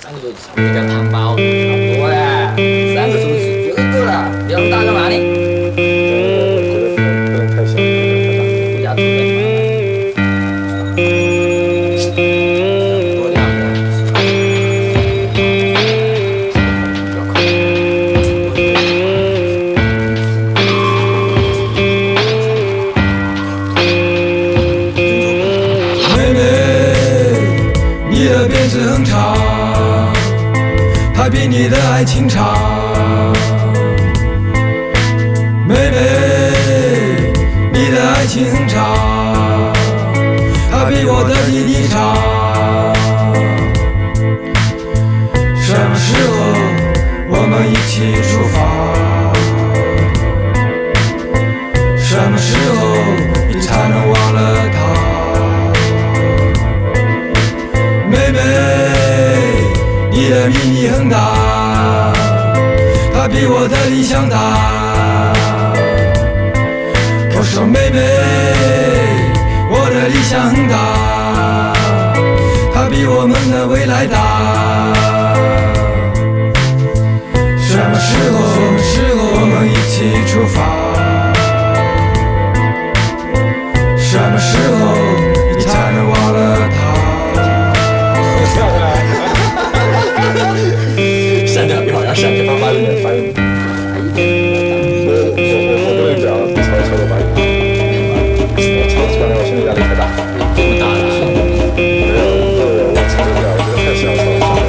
3个数字差不多叫糖包，差不多嘞。3个数字绝对够了，不要大干嘛呢？ 不能太小，不能太大。 不加图片嘛。多两个。 妹妹，你的辫子很长，它比你的爱情长。妹妹，你的爱情很长，它比我的弟弟长。什么时候我们一起出发？什么时候你才能忘了他？妹妹，你的秘密很大，它比我的理想大。我说妹妹，我的理想很大，它比我们的未来大。什么时候我们一起出发？什么时候你才能忘了他？ 删掉，一会儿要删掉。 发一点，发一点。我不能这样，超过8点。超过8点，我心里压力太大。 这么大的。 没有，我超不了，我觉得太小了，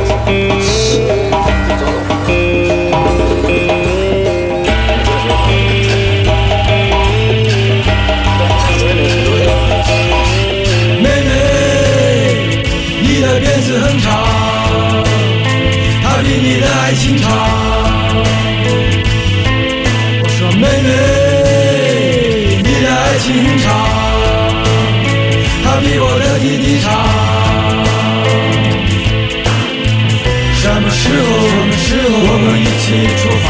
妹妹，你的辫子很长，它比你的爱情长。我说妹妹，你的爱情很长，它比我的弟弟长。什么时候我们一起出发？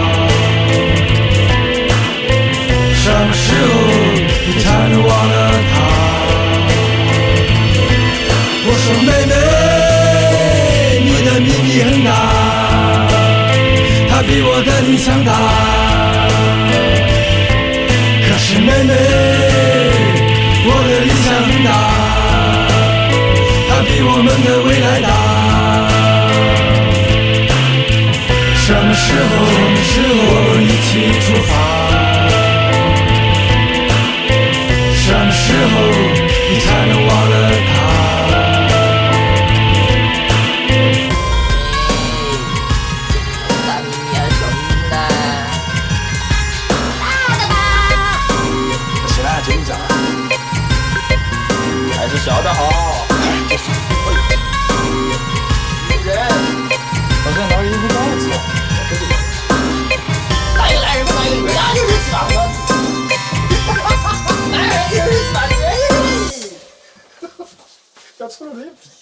什么时候你才能忘了他？我说妹妹，你的秘密很大，它比我的理想大。可是妹妹，我的理想很大，它比我们的未来大。什么时候我们一起出发？什么时候你才能忘了他？ 大秘密还是小秘密呢？ 起来，紧张， 还是小的好。人， 好像拿个荧光棒子。 哪有男人不拿一个女人？那就是爽的。男人就是爽的。 要出了这